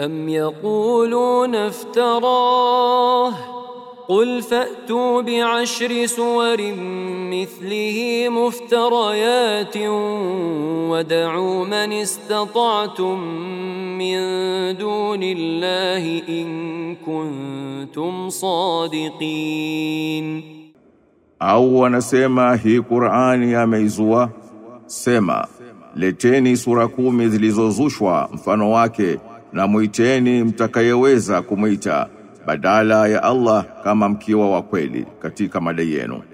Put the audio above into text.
أم يقولون افتراه قل فأتوا بعشر سور مثله مفتريات ودعوا من استطعتم من دون الله إن كنتم صادقين. Au wanasema hii Qur'ani yameizua? Sema, leteni sura 10 zilizozushwa mfano wake na muiteni mtakayeweza kumuita badala ya Allah kama mkiwa wa kweli katika madai yenu.